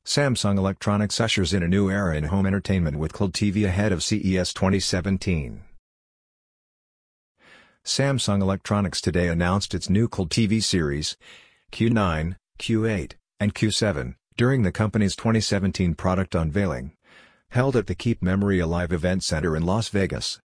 Samsung Electronics ushers in a new era in home entertainment with QLED TV ahead of CES 2017. Samsung Electronics today announced its new QLED TV series, Q9, Q8, and Q7, during the company's 2017 product unveiling, held at the Keep Memory Alive Event Center in Las Vegas.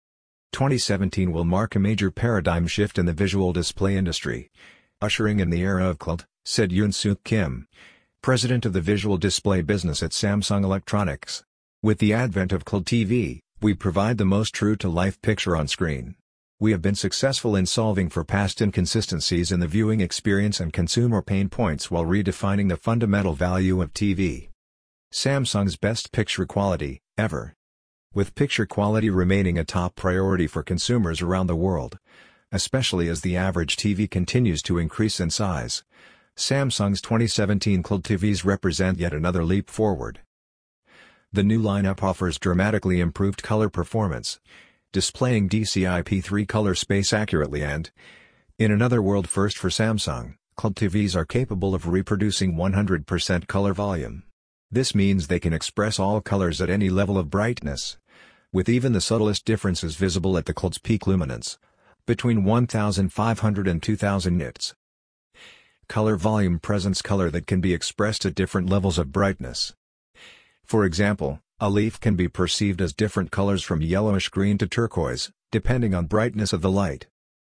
2017 will mark a major paradigm shift in the visual display industry, ushering in the era of QLED, said Yoon-Suk Kim, president of the visual display business at Samsung Electronics. With the advent of QLED TV, we provide the most true-to-life picture on screen. We have been successful in solving for past inconsistencies in the viewing experience and consumer pain points while redefining the fundamental value of TV. Samsung's best picture quality, ever. With picture quality remaining a top priority for consumers around the world, especially as the average TV continues to increase in size, Samsung's 2017 QLED TVs represent yet another leap forward. The new lineup offers dramatically improved color performance, displaying DCI-P3 color space accurately and, in another world first for Samsung, QLED TVs are capable of reproducing 100% color volume. This means they can express all colors at any level of brightness, with even the subtlest differences visible at the QLED's peak luminance, between 1500 and 2000 nits. Color volume presents color that can be expressed at different levels of brightness. For example, a leaf can be perceived as different colors from yellowish-green to turquoise, depending on brightness of the light.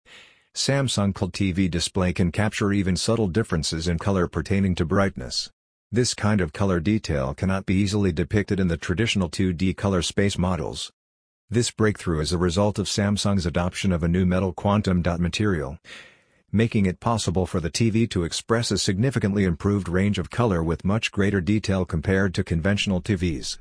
Samsung QLED TV display can capture even subtle differences in color pertaining to brightness. This kind of color detail cannot be easily depicted in the traditional 2D color space models. This breakthrough is a result of Samsung's adoption of a new metal quantum dot material, making it possible for the TV to express a significantly improved range of color with much greater detail compared to conventional TVs.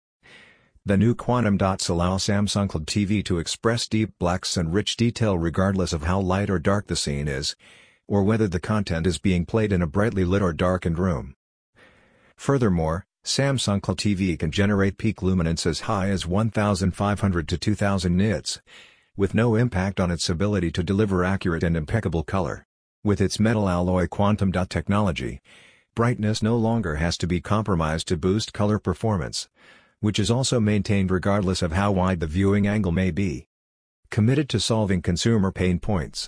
The new quantum dots allow Samsung QLED TV to express deep blacks and rich detail regardless of how light or dark the scene is, or whether the content is being played in a brightly lit or darkened room. Furthermore, Samsung QLED TV can generate peak luminance as high as 1500 to 2000 nits, with no impact on its ability to deliver accurate and impeccable color. With its metal alloy quantum dot technology, brightness no longer has to be compromised to boost color performance, which is also maintained regardless of how wide the viewing angle may be. Committed to solving consumer pain points,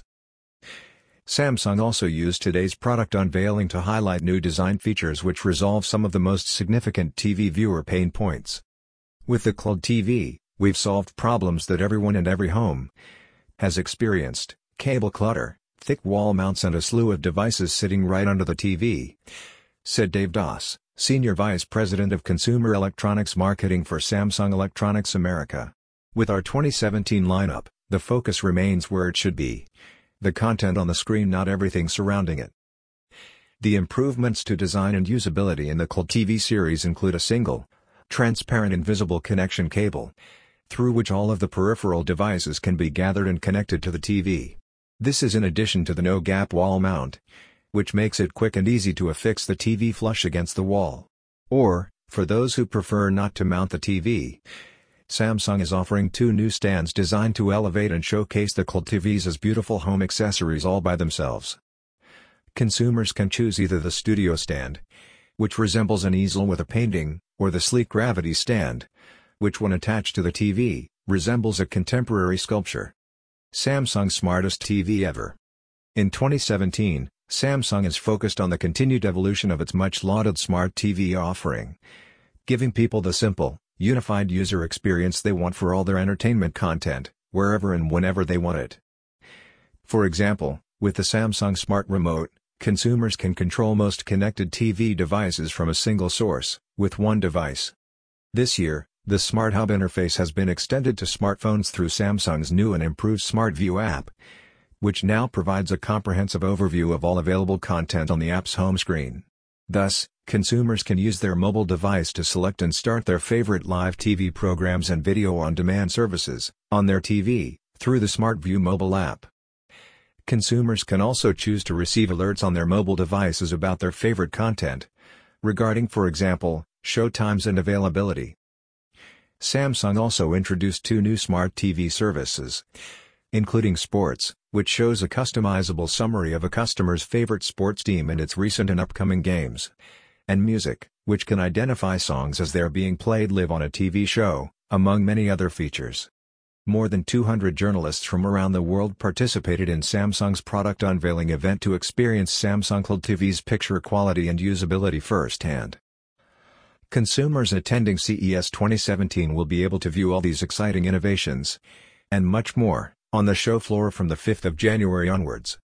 Samsung also used today's product unveiling to highlight new design features which resolve some of the most significant TV viewer pain points. With the QLED TV, we've solved problems that everyone and every home has experienced: cable clutter, thick wall mounts and a slew of devices sitting right under the TV, said Dave Doss, Senior Vice President of Consumer Electronics Marketing for Samsung Electronics America. With our 2017 lineup, the focus remains where it should be: the content on the screen, not everything surrounding it. The improvements to design and usability in the QLED TV series include a single, transparent invisible connection cable, through which all of the peripheral devices can be gathered and connected to the TV. This is in addition to the no-gap wall mount, which makes it quick and easy to affix the TV flush against the wall. Or, for those who prefer not to mount the TV, Samsung is offering two new stands designed to elevate and showcase the QLED TVs as beautiful home accessories all by themselves. Consumers can choose either the Studio Stand, which resembles an easel with a painting, or the sleek Gravity Stand, which when attached to the TV, resembles a contemporary sculpture. Samsung's smartest TV ever. In 2017, Samsung is focused on the continued evolution of its much-lauded smart TV offering, giving people the simple, unified user experience they want for all their entertainment content, wherever and whenever they want it. For example, with the Samsung Smart Remote, consumers can control most connected TV devices from a single source, with one device. This year, the Smart Hub interface has been extended to smartphones through Samsung's new and improved Smart View app, which now provides a comprehensive overview of all available content on the app's home screen. Thus, consumers can use their mobile device to select and start their favorite live TV programs and video-on-demand services on their TV through the Smart View mobile app. Consumers can also choose to receive alerts on their mobile devices about their favorite content, regarding, for example, show times and availability. Samsung also introduced two new smart TV services, including Sports, which shows a customizable summary of a customer's favorite sports team and its recent and upcoming games, and music, which can identify songs as they're being played live on a TV show, among many other features. More than 200 journalists from around the world participated in Samsung's product unveiling event to experience Samsung Cloud TV's picture quality and usability firsthand. Consumers attending CES 2017 will be able to view all these exciting innovations, and much more, on the show floor from the 5th of January onwards.